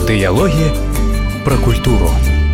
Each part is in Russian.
Дыялогі пра культуру.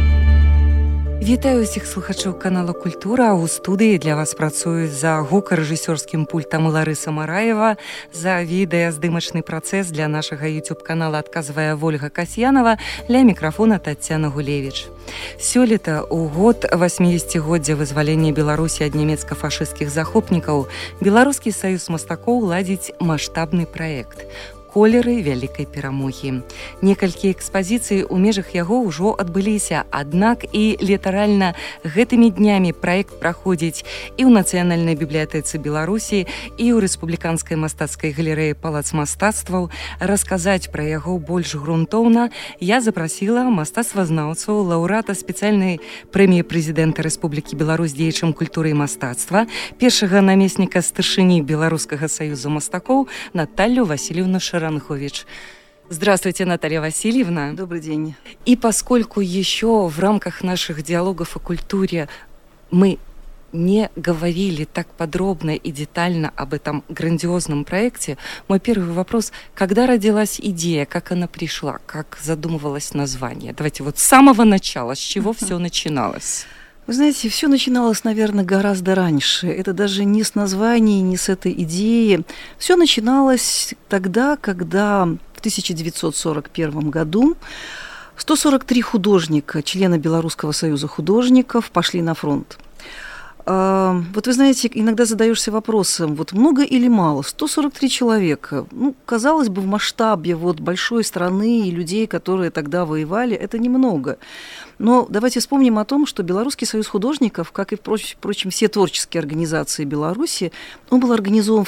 Вітаю усіх слухачоў канала «Культура». У студыі для вас працуюць за гукарэжысёрскім пультам Ларыса Мараева, за відэаздымачны працэс для нашага YouTube-канала адказвае Вольга Касьянова, ля мікрафона Таццяна Гулевіч. Сёлета, у год 80-годдзя вызвалення Беларусі ад нямецка-фашысцкіх захопнікаў, Беларускі саюз мастакоў ладзіць маштабны праект «Колеры вялікай перамогі». Некалькі экспазіцый у межах яго ўжо адбыліся, аднак і літаральна гэтымі днямі праект праходзіць і ў Нацыянальнай бібліятэцы Беларусі, і ў Рэспубліканскай мастацкай галерэі Палац мастацтваў. Расказаць пра яго больш грунтоўна я запрасіла мастацтвазнаўцу, лаўрэата спецыяльнай прэміі прэзідэнта Рэспублікі Беларусь дзеячам культуры і мастацтва, першага намесніка старшыні Беларускага саюза мастакоў Наталью Васильевну Шаранхович. Здравствуйте, Наталья Васильевна. Добрый день. И поскольку еще в рамках наших диалогов о культуре мы не говорили так подробно и детально об этом грандиозном проекте, мой первый вопрос: когда родилась идея, как она пришла, как задумывалось название? Давайте вот с самого начала, с чего все начиналось? Вы знаете, все начиналось, наверное, гораздо раньше. Это даже не с названий, не с этой идеи. Все начиналось тогда, когда в 1941 году 143 художника, члена Белорусского союза художников, пошли на фронт. Вот вы знаете, иногда задаешься вопросом, вот много или мало? 143 человека. Ну, казалось бы, в масштабе вот большой страны и людей, которые тогда воевали, это немного. Но давайте вспомним о том, что Белорусский союз художников, как и, впрочем, все творческие организации Беларуси, он был организован в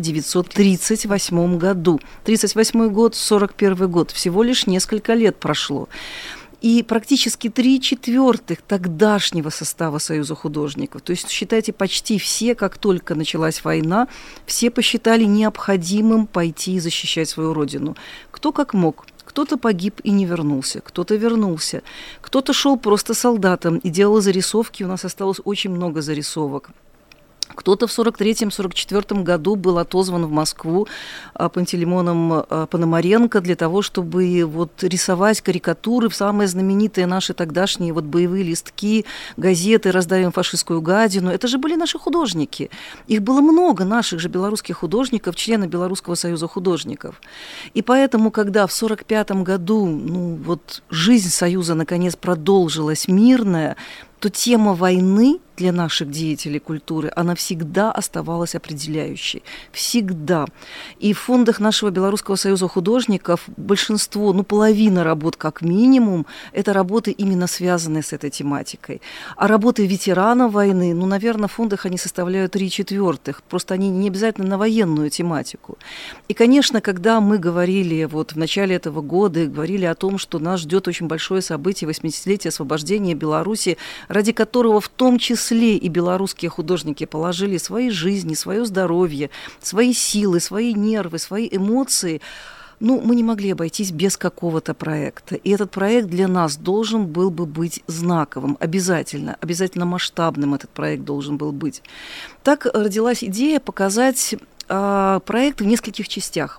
1938 году. 1938 год, 1941 год. Всего лишь несколько лет прошло. И практически 3/4 тогдашнего состава Союза художников, то есть, считайте, почти все, как только началась война, все посчитали необходимым пойти защищать свою родину. Кто как мог. Кто-то погиб и не вернулся, кто-то вернулся, кто-то шел просто солдатом и делал зарисовки, у нас осталось очень много зарисовок. Кто-то в 1943-1944 году был отозван в Москву Пантелеймоном Пономаренко для того, чтобы вот рисовать карикатуры в самые знаменитые наши тогдашние вот боевые листки, газеты «Раздавим фашистскую гадину». Это же были наши художники. Их было много, наших же белорусских художников, членов Белорусского союза художников. И поэтому, когда в 1945 году вот жизнь союза наконец продолжилась мирная, то тема войны для наших деятелей культуры, она всегда оставалась определяющей. Всегда. И в фондах нашего Белорусского союза художников большинство, половина работ как минимум, это работы именно связанные с этой тематикой. А работы ветеранов войны, наверное, в фондах они составляют 3/4. Просто они не обязательно на военную тематику. И, конечно, когда мы говорили вот в начале этого года, говорили о том, что нас ждет очень большое событие, 80-летие освобождения Беларуси, ради которого в том числе и белорусские художники положили свои жизни, свое здоровье, свои силы, свои нервы, свои эмоции, мы не могли обойтись без какого-то проекта. И этот проект для нас должен был бы быть знаковым, обязательно масштабным этот проект должен был быть. Так родилась идея показать проект в нескольких частях.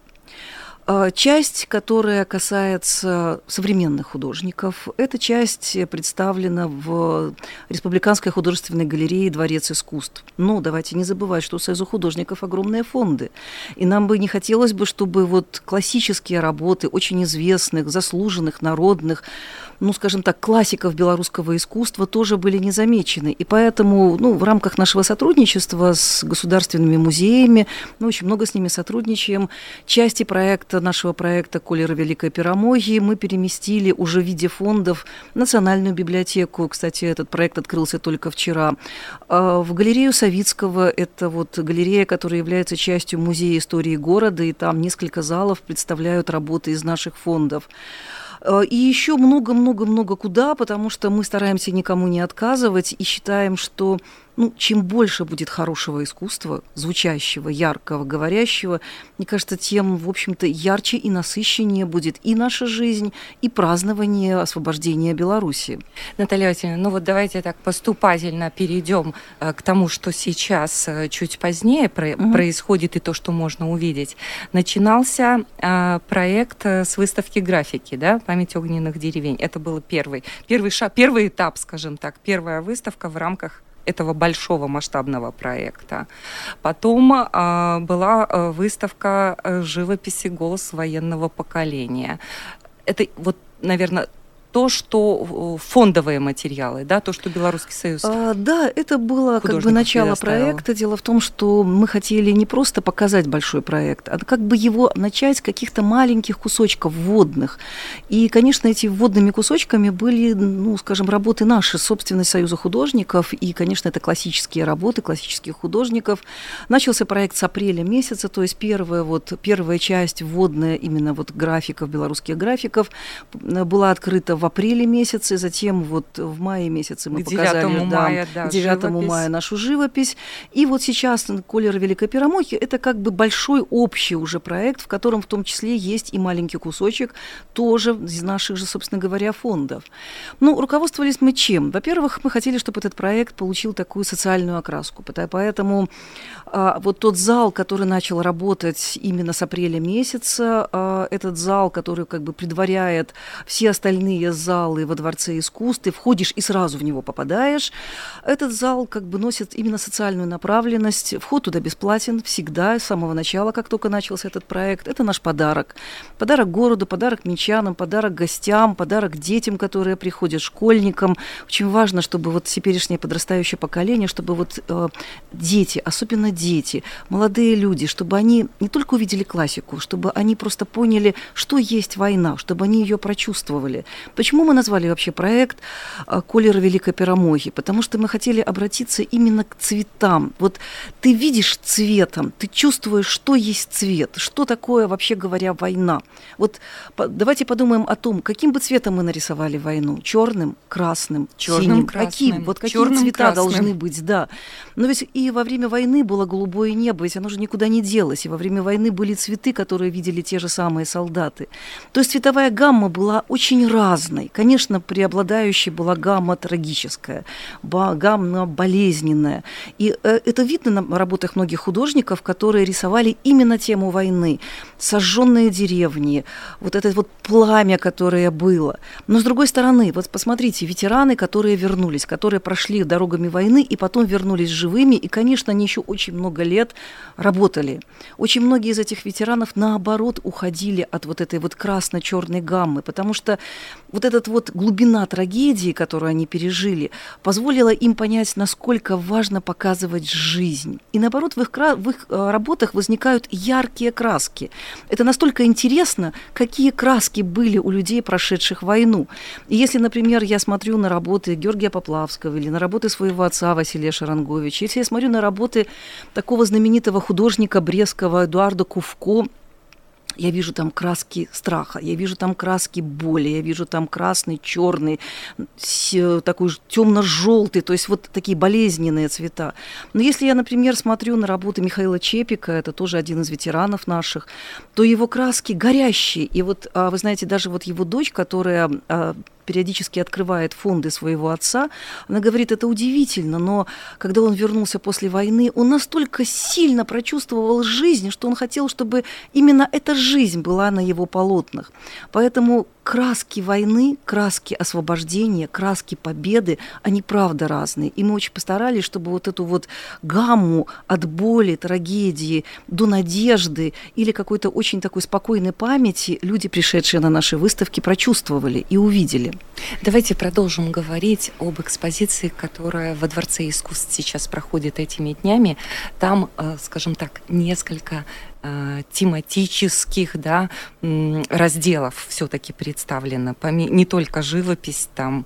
Часть, которая касается современных художников, эта часть представлена в Республиканской художественной галерее «Дворец искусств». Но давайте не забывать, что у Союза художников огромные фонды. И нам бы не хотелось бы, чтобы вот классические работы очень известных, заслуженных, народных, скажем так, классиков белорусского искусства тоже были не замечены. И поэтому в рамках нашего сотрудничества с государственными музеями, мы очень много с ними сотрудничаем, части нашего проекта «Колеры вялікай перамогі» мы переместили уже в виде фондов в Национальную библиотеку. Кстати, этот проект открылся только вчера. В галерею Савицкого, это вот галерея, которая является частью Музея истории города, и там несколько залов представляют работы из наших фондов. И еще много-много-много куда, потому что мы стараемся никому не отказывать и считаем, что чем больше будет хорошего искусства, звучащего, яркого, говорящего, мне кажется, тем, в общем-то, ярче и насыщеннее будет и наша жизнь, и празднование освобождения Беларуси. Наталья Васильевна, давайте так поступательно перейдем к тому, что сейчас чуть позднее происходит и то, что можно увидеть. Начинался проект с выставки графики, да, «Память огненных деревень». Это был первый этап, скажем так, первая выставка в рамках этого большого масштабного проекта. Потом была выставка живописи «Голос военного поколения». Это наверное, то, что фондовые материалы, да, то, что Белорусский союз. Да, это было начало проекта. Дело в том, что мы хотели не просто показать большой проект, а его начать с каких-то маленьких кусочков вводных. И, конечно, эти вводными кусочками были, работы наши, собственность Союза художников, и, конечно, это классические работы классических художников. Начался проект с апреля месяца, то есть первая часть вводная именно графиков, белорусских графиков, была открыта в апреле месяце, затем в мае месяце мы показали 9 мая нашу живопись. И сейчас «Колер Великой Перемоги» — это большой общий уже проект, в котором в том числе есть и маленький кусочек тоже из наших же, собственно говоря, фондов. Руководствовались мы чем? Во-первых, мы хотели, чтобы этот проект получил такую социальную окраску, поэтому тот зал, который начал работать именно с апреля месяца, этот зал, который предваряет все остальные залы во Дворце искусств, ты входишь и сразу в него попадаешь. Этот зал носит именно социальную направленность. Вход туда бесплатен всегда, с самого начала, как только начался этот проект. Это наш подарок. Подарок городу, подарок минчанам, подарок гостям, подарок детям, которые приходят, школьникам. Очень важно, чтобы теперешнее подрастающее поколение, чтобы дети, особенно дети, молодые люди, чтобы они не только увидели классику, чтобы они просто поняли, что есть война, чтобы они ее прочувствовали. Почему мы назвали вообще проект «Колер Великой Перемоги»? Потому что мы хотели обратиться именно к цветам. Ты видишь цветом, ты чувствуешь, что есть цвет, что такое, вообще говоря, война. Давайте подумаем о том, каким бы цветом мы нарисовали войну. Черным, красным, синим. Какие цвета должны быть, да. Но ведь и во время войны было голубое небо, ведь оно же никуда не делось. И во время войны были цветы, которые видели те же самые солдаты. То есть цветовая гамма была очень разной. Конечно, преобладающей была гамма трагическая, гамма болезненная. И это видно на работах многих художников, которые рисовали именно тему войны. Сожженные деревни, это пламя, которое было. Но с другой стороны, посмотрите, ветераны, которые вернулись, которые прошли дорогами войны и потом вернулись живыми, и, конечно, они еще очень много лет работали. Очень многие из этих ветеранов, наоборот, уходили от этой красно-черной гаммы, потому что эта глубина трагедии, которую они пережили, позволила им понять, насколько важно показывать жизнь. И наоборот, в их работах возникают яркие краски. Это настолько интересно, какие краски были у людей, прошедших войну. И если, например, я смотрю на работы Георгия Поплавского или на работы своего отца Василия Шаранговича, если я смотрю на работы такого знаменитого художника брестского Эдуарда Кувко, я вижу там краски страха, я вижу там краски боли, я вижу там красный, черный, такой темно-желтый, то есть такие болезненные цвета. Но если я, например, смотрю на работы Михаила Чепика, это тоже один из ветеранов наших, то его краски горящие. И вы знаете, даже его дочь, которая периодически открывает фонды своего отца, она говорит, это удивительно, но когда он вернулся после войны, он настолько сильно прочувствовал жизнь, что он хотел, чтобы именно эта жизнь была на его полотнах. Поэтому краски войны, краски освобождения, краски победы, они правда разные. И мы очень постарались, чтобы эту гамму от боли, трагедии до надежды или какой-то очень такой спокойной памяти люди, пришедшие на наши выставки, прочувствовали и увидели. Давайте продолжим говорить об экспозиции, которая во Дворце искусств сейчас проходит этими днями. Там, скажем так, несколько тематических разделов все-таки представлено. Не только живопись, там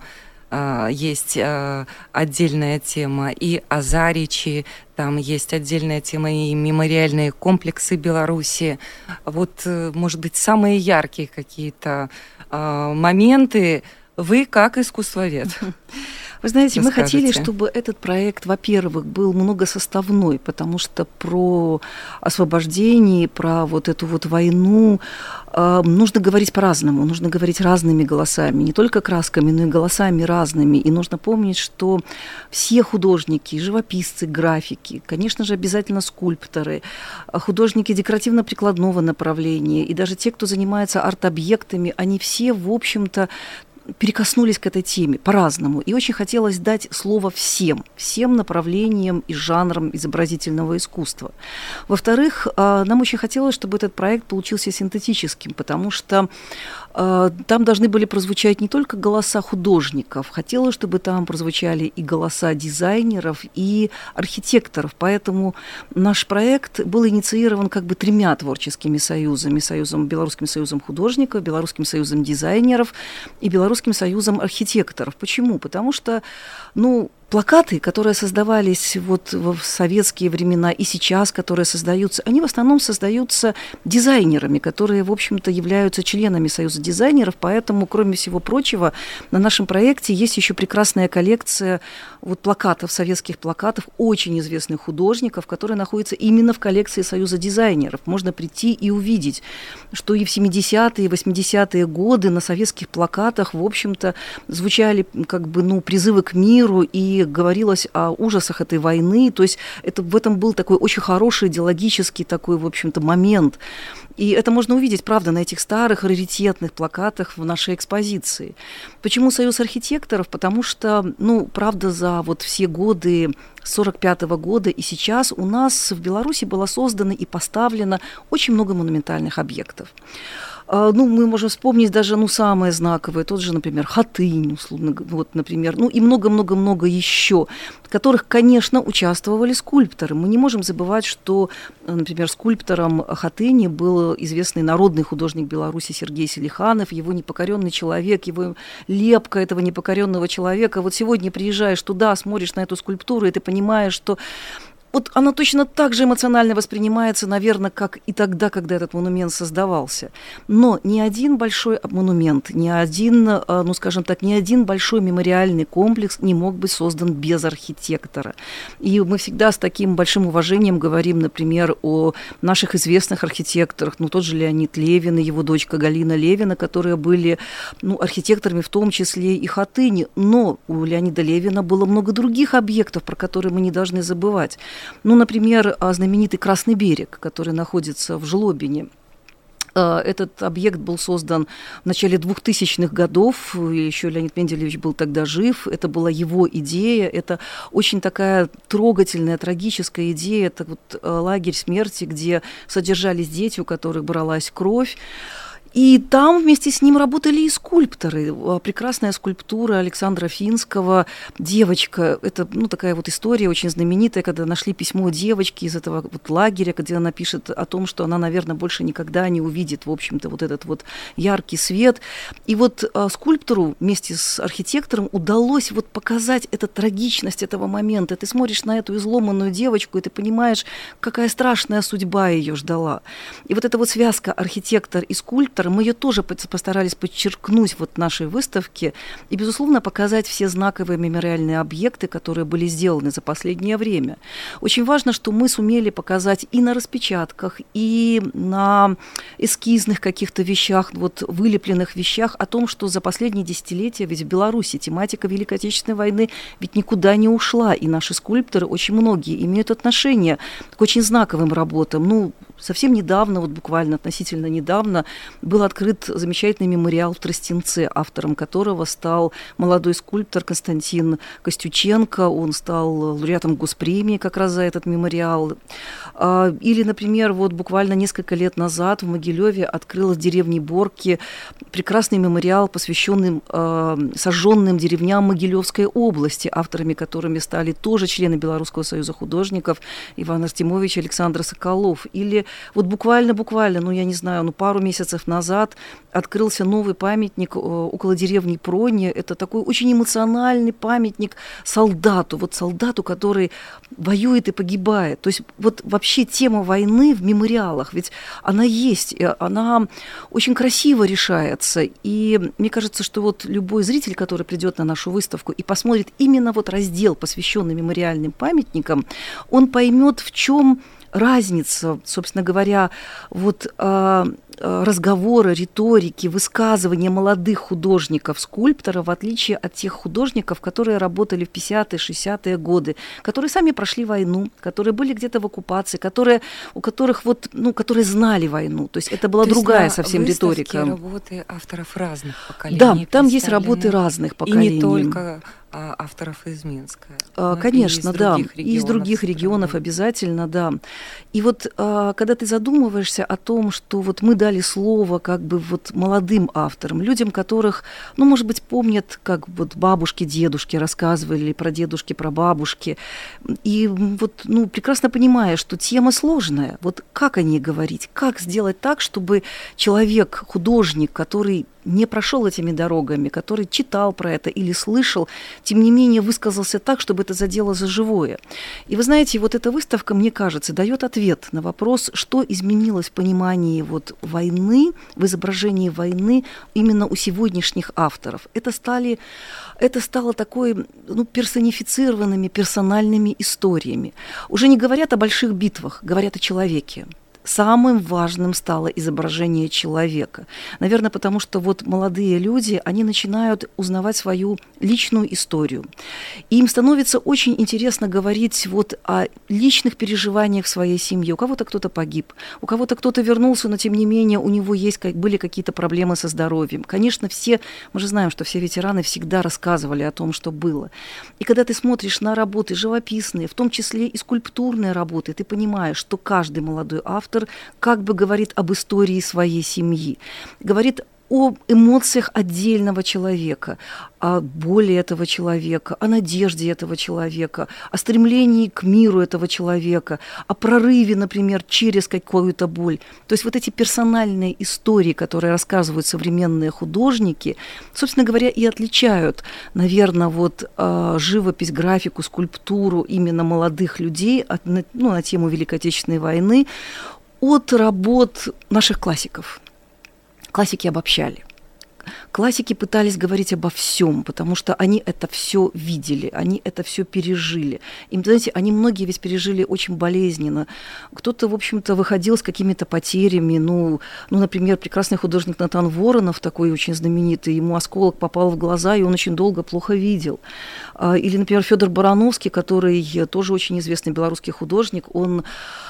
есть отдельная тема и о Заречи, там есть отдельная тема и мемориальные комплексы Беларуси. Может быть, самые яркие какие-то моменты вы как искусствовед. Вы знаете, мы хотели, чтобы этот проект, во-первых, был многосоставной, потому что про освобождение, про вот эту вот войну нужно говорить по-разному, нужно говорить разными голосами, не только красками, но и голосами разными. И нужно помнить, что все художники, живописцы, графики, конечно же, обязательно скульпторы, художники декоративно-прикладного направления и даже те, кто занимается арт-объектами, они все, в общем-то, перекоснулись к этой теме по-разному. И очень хотелось дать слово всем направлениям и жанрам изобразительного искусства. Во-вторых, нам очень хотелось, чтобы этот проект получился синтетическим, потому что там должны были прозвучать не только голоса художников, хотелось, чтобы там прозвучали и голоса дизайнеров, и архитекторов. Поэтому наш проект был инициирован как бы 3 творческими союзами. Белорусским союзом художников, Белорусским союзом дизайнеров и Белорусским союзом архитекторов. Почему? Потому что, плакаты, которые создавались вот в советские времена и сейчас, которые создаются, они в основном создаются дизайнерами, которые, в общем-то, являются членами Союза дизайнеров, поэтому, кроме всего прочего, на нашем проекте есть еще прекрасная коллекция вот плакатов, советских плакатов очень известных художников, которые находятся именно в коллекции Союза дизайнеров. Можно прийти и увидеть, что и в 70-е, и 80-е годы на советских плакатах, в общем-то, звучали призывы к миру и говорилось о ужасах этой войны, то есть в этом был такой очень хороший идеологический такой, в общем-то, момент. И это можно увидеть, правда, на этих старых раритетных плакатах в нашей экспозиции. Почему Союз архитекторов? Потому что, правда, за вот все годы 1945 года и сейчас у нас в Беларуси было создано и поставлено очень много монументальных объектов. Мы можем вспомнить даже, самые знаковые, тот же, например, Хатынь, условно, вот, например, и много-много-много еще, в которых, конечно, участвовали скульпторы. Мы не можем забывать, что, например, скульптором Хатыни был известный народный художник Беларуси Сергей Селиханов, его непокоренный человек, его лепка этого непокоренного человека. Вот сегодня приезжаешь туда, смотришь на эту скульптуру, и ты понимаешь, что вот она точно так же эмоционально воспринимается, наверное, как и тогда, когда этот монумент создавался. Но ни один большой монумент, ни один большой мемориальный комплекс не мог быть создан без архитектора. И мы всегда с таким большим уважением говорим, например, о наших известных архитекторах, тот же Леонид Левин и его дочка Галина Левина, которые были архитекторами в том числе и Хатыни. Но у Леонида Левина было много других объектов, про которые мы не должны забывать. Например, знаменитый Красный берег, который находится в Жлобине. Этот объект был создан в начале 2000-х годов, еще Леонид Менделевич был тогда жив, это была его идея, это очень такая трогательная, трагическая идея, это лагерь смерти, где содержались дети, у которых бралась кровь. И там вместе с ним работали и скульпторы. Прекрасная скульптура Александра Финского «Девочка». Это такая история очень знаменитая, когда нашли письмо девочки из этого лагеря, где она пишет о том, что она, наверное, больше никогда не увидит, в общем-то, этот яркий свет. И скульптору вместе с архитектором удалось показать эту трагичность этого момента. Ты смотришь на эту изломанную девочку, и ты понимаешь, какая страшная судьба ее ждала. И эта связка архитектор и скульптор, мы ее тоже постарались подчеркнуть в нашей выставке и, безусловно, показать все знаковые мемориальные объекты, которые были сделаны за последнее время. Очень важно, что мы сумели показать и на распечатках, и на эскизных каких-то вещах, вылепленных вещах о том, что за последние десятилетия ведь в Беларуси тематика Великой Отечественной войны ведь никуда не ушла, и наши скульпторы, очень многие, имеют отношение к очень знаковым работам. Совсем недавно, буквально относительно недавно, был открыт замечательный мемориал в Тростенце, автором которого стал молодой скульптор Константин Костюченко. Он стал лауреатом госпремии как раз за этот мемориал. Или, например, буквально несколько лет назад в Могилеве открылась в деревне Борки прекрасный мемориал, посвященный сожженным деревням Могилевской области, авторами которыми стали тоже члены Белорусского союза художников Иван Артемович и Александр Соколов. Или вот буквально, ну, я не знаю, ну, пару месяцев назад открылся новый памятник около деревни Прони. Это такой очень эмоциональный памятник солдату, вот солдату, который воюет и погибает. То есть вот вообще тема войны в мемориалах, ведь она есть, она очень красиво решается. И мне кажется, что вот любой зритель, который придет на нашу выставку и посмотрит именно вот раздел, посвященный мемориальным памятникам, он поймет, в чем разница, собственно говоря, вот разговоры, риторики, высказывания молодых художников, скульпторов, в отличие от тех художников, которые работали в 50-е, 60-е годы, которые сами прошли войну, которые были где-то в оккупации, у которых вот, ну, которые знали войну. То есть это была другая совсем риторика. Работы авторов разных поколений. Да, там есть работы разных поколений. И не только авторов из Минска. Конечно, да. И из других регионов обязательно, да. И вот когда ты задумываешься о том, что вот мы дали слово как бы вот молодым авторам, людям, которых, ну, может быть, помнят, как вот бабушки, дедушки рассказывали про дедушки, про бабушки, и вот, ну, прекрасно понимая, что тема сложная, вот как о ней говорить, как сделать так, чтобы человек, художник, который не прошел этими дорогами, который читал про это или слышал, тем не менее высказался так, чтобы это задело за живое. И вы знаете, вот эта выставка, мне кажется, дает ответ на вопрос, что изменилось в понимании вот войны, в изображении войны именно у сегодняшних авторов. Это стало такой, ну, персонифицированными, персональными историями. Уже не говорят о больших битвах, говорят о человеке. Самым важным стало изображение человека. Наверное, потому что вот молодые люди, они начинают узнавать свою личную историю. И им становится очень интересно говорить вот о личных переживаниях в своей семье. У кого-то кто-то погиб, у кого-то кто-то вернулся, но тем не менее у него были какие-то проблемы со здоровьем. Конечно, мы же знаем, что все ветераны всегда рассказывали о том, что было. И когда ты смотришь на работы живописные, в том числе и скульптурные работы, ты понимаешь, что каждый молодой автор как бы говорит об истории своей семьи, говорит о эмоциях отдельного человека, о боли этого человека, о надежде этого человека, о стремлении к миру этого человека, о прорыве, например, через какую-то боль. То есть вот эти персональные истории, которые рассказывают современные художники, собственно говоря, и отличают, наверное, вот живопись, графику, скульптуру именно молодых людей на тему Великой Отечественной войны от работ наших классиков. Классики обобщали. Классики пытались говорить обо всем, потому что они это все видели, они это все пережили. И, знаете, многие ведь пережили очень болезненно. Кто-то, в общем-то, выходил с какими-то потерями. Ну, например, прекрасный художник Натан Воронов, такой очень знаменитый, ему осколок попал в глаза, и он очень долго плохо видел. Или, например, Федор Барановский, который тоже очень известный белорусский художник, он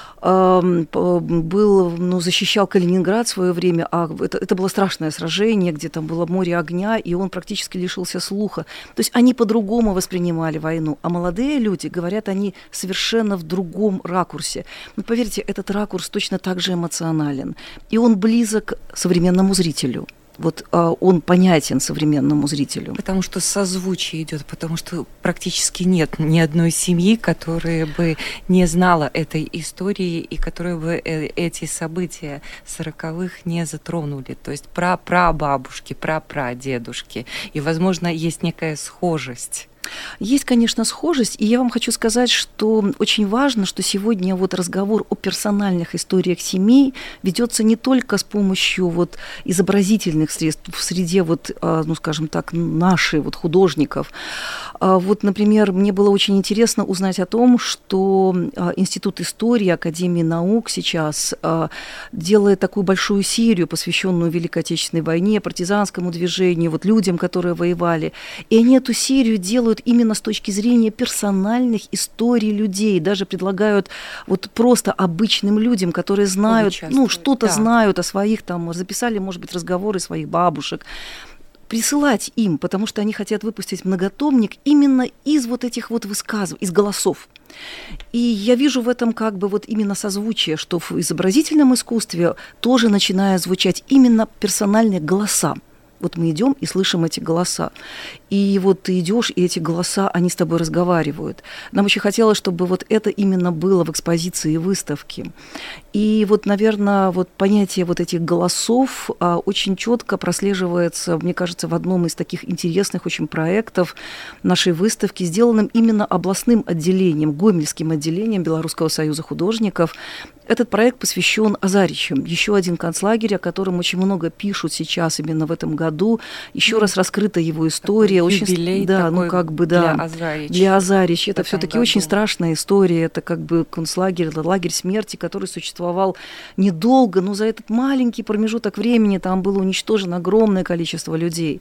защищал Калининград в свое время, а это было страшное сражение, где там было море огня, и он практически лишился слуха. То есть они по-другому воспринимали войну, а молодые люди, говорят, они совершенно в другом ракурсе. Но поверьте, этот ракурс точно так же эмоционален, и он близок современному зрителю. Вот он понятен современному зрителю. Потому что созвучие идет, потому что практически нет ни одной семьи, которая бы не знала этой истории и которая бы эти события 40-х не затронули. То есть прабабушки, прапрадедушки. И, возможно, есть некая схожесть. Есть, конечно, схожесть, и я вам хочу сказать, что очень важно, что сегодня вот разговор о персональных историях семей ведется не только с помощью вот изобразительных средств в среде вот, ну, скажем так, наших вот художников. Вот, например, мне было очень интересно узнать о том, что Институт истории Академии наук сейчас делает такую большую серию, посвященную Великой Отечественной войне, партизанскому движению, вот людям, которые воевали. И они эту серию делают именно с точки зрения персональных историй людей, даже предлагают вот просто обычным людям, которые знают, что-то знают о своих, там, записали, может быть, разговоры своих бабушек, присылать им, потому что они хотят выпустить многотомник именно из вот этих вот высказываний, из голосов. И я вижу в этом как бы вот именно созвучие, что в изобразительном искусстве тоже начинают звучать именно персональные голоса. Вот мы идем и слышим эти голоса. И вот ты идешь, и эти голоса, они с тобой разговаривают. Нам очень хотелось, чтобы вот это именно было в экспозиции выставки. И вот, наверное, вот понятие вот этих голосов очень четко прослеживается, мне кажется, в одном из таких интересных очень проектов нашей выставки, сделанным именно областным отделением, Гомельским отделением Белорусского союза художников. Этот проект посвящен Азаричам, еще один концлагерь, о котором очень много пишут сейчас именно в этом году. Еще раз раскрыта его история. Такой юбилей, да, такой ну как бы да, для Азарич. Для Азарич. Это все-таки году. очень страшная история. Это как бы концлагерь, лагерь смерти, который существовал недолго, но за этот маленький промежуток времени там было уничтожено огромное количество людей.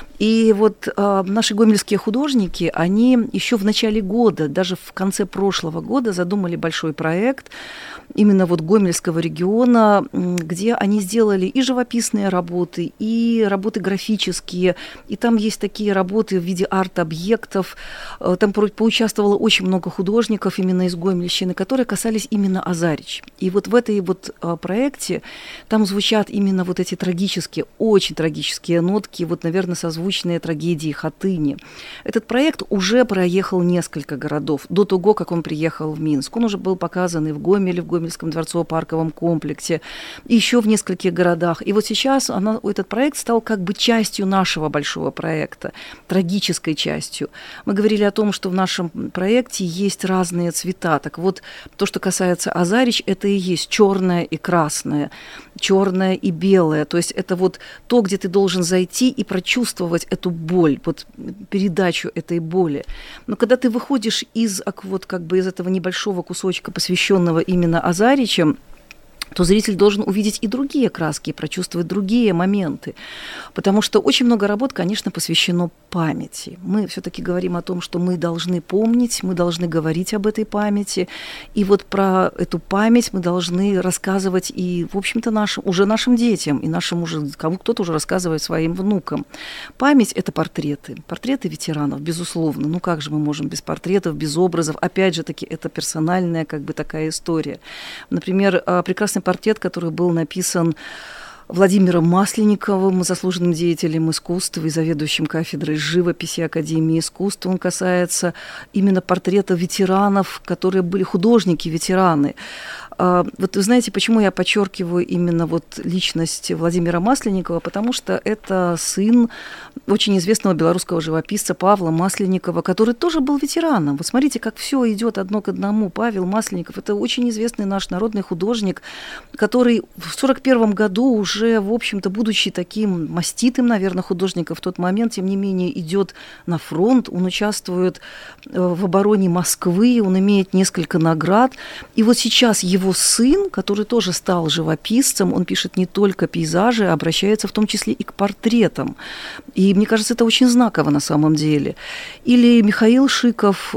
И вот наши гомельские художники, они еще в начале года, даже в конце прошлого года задумали большой проект именно вот Гомельского региона, где они сделали и живописные работы, и работы графические, и там есть такие работы в виде арт-объектов. Там поучаствовало очень много художников именно из Гомельщины, которые касались именно Азарич. И вот в этой вот проекте там звучат именно вот эти трагические, очень трагические нотки, вот, наверное, созвучные трагедии Хатыни. Этот проект уже проехал несколько городов до того, как он приехал в Минск. Он уже был показан и в Гомеле, в Гомельском дворцово-парковом комплексе, и еще в нескольких городах. И вот сейчас этот проект стал как бы частью нашего большого проекта, трагической частью. Мы говорили о том, что в нашем проекте есть разные цвета. Так вот, то, что касается Азарич, это и есть черное и красное, черное и белое. То есть это вот то, где ты должен зайти и прочувствовать эту боль, вот передачу этой боли. Но когда ты выходишь из этого небольшого кусочка, посвященного именно Азаричам, то зритель должен увидеть и другие краски, и прочувствовать другие моменты. Потому что очень много работ, конечно, посвящено памяти. Мы все-таки говорим о том, что мы должны помнить, мы должны говорить об этой памяти. И вот про эту память мы должны рассказывать и, в общем-то, нашим детям, и кто-то уже рассказывает своим внукам. Память – это портреты. Портреты ветеранов, безусловно. Ну как же мы можем без портретов, без образов? Опять же таки, это персональная такая история. Например, прекрасный портрет, который был написан Владимиром Масленниковым, заслуженным деятелем искусства и заведующим кафедрой живописи Академии искусств. Он касается именно портрета ветеранов, которые были художники-ветераны. Вот вы знаете, почему я подчеркиваю именно личность Владимира Масленникова? Потому что это сын очень известного белорусского живописца Павла Масленникова, который тоже был ветераном. Вот смотрите, как все идет одно к одному. Павел Масленников – это очень известный наш народный художник, который в 1941 году уже, в общем-то, будучи таким маститым, наверное, художником в тот момент, тем не менее, идет на фронт, он участвует в обороне Москвы, он имеет несколько наград. И вот сейчас его сын, который тоже стал живописцем, он пишет не только пейзажи, а обращается в том числе и к портретам. И мне кажется, это очень знаково на самом деле. Или Михаил Шиков,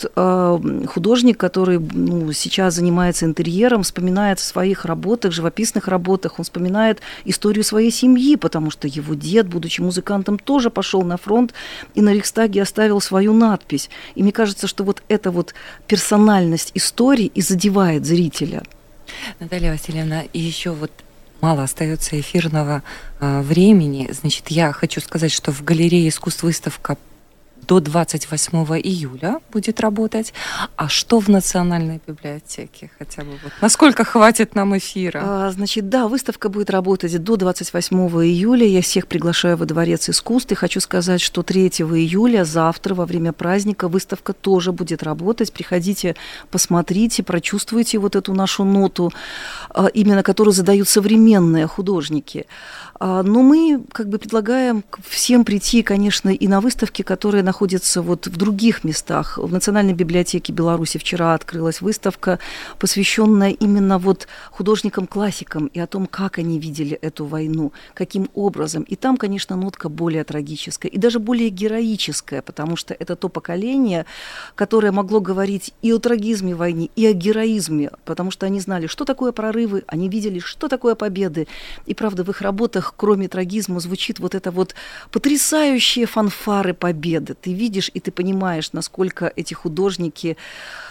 художник, который сейчас занимается интерьером, вспоминает в своих работах, живописных работах, он вспоминает историю своей семьи, потому что его дед, будучи музыкантом, тоже пошел на фронт и на Рейхстаге оставил свою надпись. И мне кажется, что эта персональность истории и задевает зрителя. Наталья Васильевна, и еще мало остается эфирного времени. Значит, я хочу сказать, что в галерее искусств выставка до 28 июля будет работать. А что в Национальной библиотеке? Хотя бы насколько хватит нам эфира? Значит, да, выставка будет работать до 28 июля. Я всех приглашаю во Дворец искусств. И хочу сказать, что 3 июля, завтра, во время праздника, выставка тоже будет работать. Приходите, посмотрите, прочувствуйте эту нашу ноту, именно которую задают современные художники. Но мы предлагаем всем прийти, конечно, и на выставки, которые находятся в других местах. В Национальной библиотеке Беларуси вчера открылась выставка, посвященная именно художникам-классикам и о том, как они видели эту войну, каким образом. И там, конечно, нотка более трагическая и даже более героическая, потому что это то поколение, которое могло говорить и о трагизме войны, и о героизме, потому что они знали, что такое прорывы, они видели, что такое победы. И, правда, в их работах, кроме трагизма, звучит это потрясающие фанфары победы. Ты видишь и ты понимаешь, насколько эти художники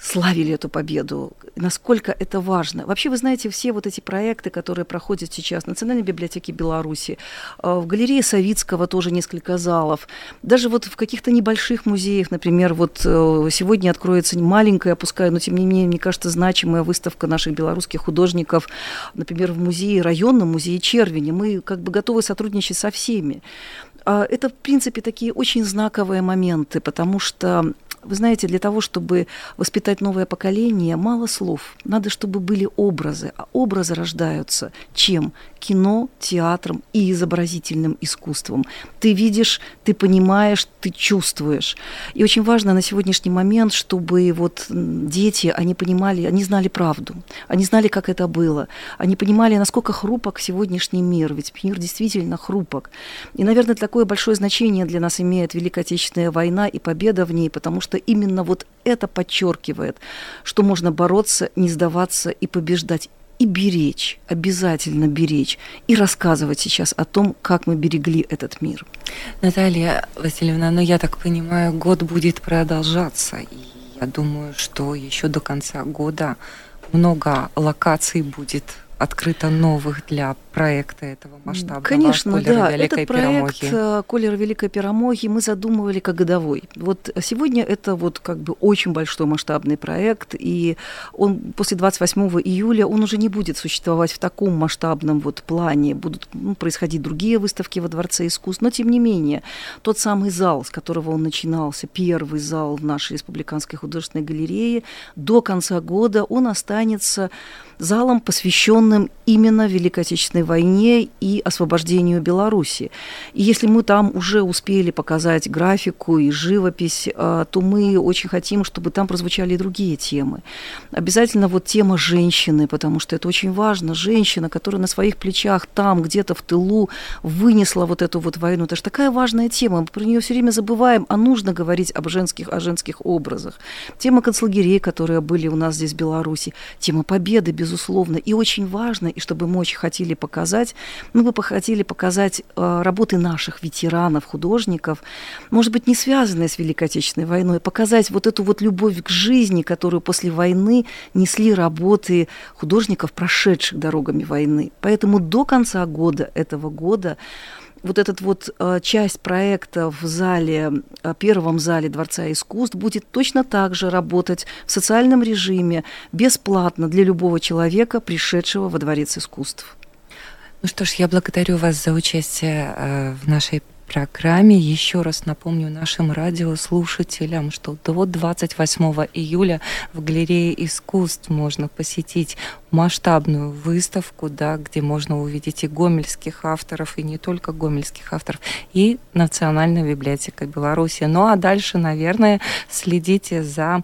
славили эту победу, насколько это важно. Вообще, вы знаете, все вот эти проекты, которые проходят сейчас в Национальной библиотеке Беларуси, в галерее Савицкого тоже несколько залов, даже вот в каких-то небольших музеях, например, вот сегодня откроется маленькая, пускай, но тем не менее, мне кажется, значимая выставка наших белорусских художников, например, в музее, районном музее Червени. Мы как бы готовы сотрудничать со всеми. Это, в принципе, такие очень знаковые моменты, потому что, вы знаете, для того, чтобы воспитать новое поколение, мало слов. Надо, чтобы были образы. А образы рождаются чем? Кино, театром и изобразительным искусством. Ты видишь, ты понимаешь, ты чувствуешь. И очень важно на сегодняшний момент, чтобы вот дети, они понимали, они знали правду. Они знали, как это было. Они понимали, насколько хрупок сегодняшний мир. Ведь мир действительно хрупок. И, наверное, такое большое значение для нас имеет Великая Отечественная война и победа в ней, потому что именно вот это подчеркивает, что можно бороться, не сдаваться и побеждать. И беречь, обязательно беречь, и рассказывать сейчас о том, как мы берегли этот мир. Наталья Васильевна, ну я так понимаю, год будет продолжаться, и я думаю, что еще до конца года много локаций будет открыто новых для проекта этого масштаба. Конечно, да. Великой Этот проект Перамоги. «Колер Великой Перамоги» мы задумывали как годовой. Вот сегодня это вот как бы очень большой масштабный проект, и он после 28 июля он уже не будет существовать в таком масштабном вот плане. Будут происходить другие выставки во Дворце искусств, но тем не менее тот самый зал, с которого он начинался, первый зал в нашей Республиканской художественной галерее, до конца года он останется залом, посвященным именно Великой Отечественной войне и освобождению Беларуси. И если мы там уже успели показать графику и живопись, то мы очень хотим, чтобы там прозвучали и другие темы. Обязательно вот тема женщины, потому что это очень важно. Женщина, которая на своих плечах там, где-то в тылу, вынесла вот эту вот войну. Это же такая важная тема. Мы про нее все время забываем, а нужно говорить о женских образах. Тема концлагерей, которые были у нас здесь в Беларуси. Тема победы, безусловно. И очень важно, и чтобы мы очень хотели показать, мы бы хотели показать работы наших ветеранов, художников, может быть, не связанные с Великой Отечественной войной, показать вот эту вот любовь к жизни, которую после войны несли работы художников, прошедших дорогами войны. Поэтому до конца года, этого года, вот эта вот часть проекта в зале, первом зале Дворца искусств будет точно так же работать в социальном режиме, бесплатно для любого человека, пришедшего во Дворец искусств. Ну что ж, я благодарю вас за участие в нашей программе. Еще раз напомню нашим радиослушателям, что до 28 июля в галерее искусств можно посетить масштабную выставку, да, где можно увидеть и гомельских авторов, и не только гомельских авторов, и Национальная библиотека Беларуси. Ну а дальше, наверное, следите за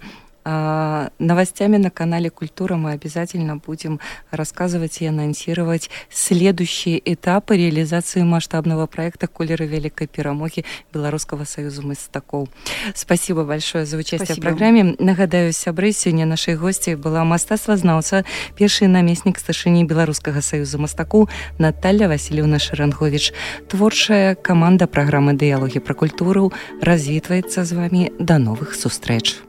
новостями на канале «Культура». Мы обязательно будем рассказывать и анонсировать следующие этапы реализации масштабного проекта «Колеры Великой Перамоги» Белорусского союза мастакоў. Спасибо большое за участие в программе. Нагадаю, сябры, сёння нашай госцей была мастацтвазнаўца, першы намеснік старшыні Белорусскага союза мастакоў Наталья Васильевна Шарангович. Творчая команда программы «Диалоги про культуру» развітваецца з вами. До новых сустрэч.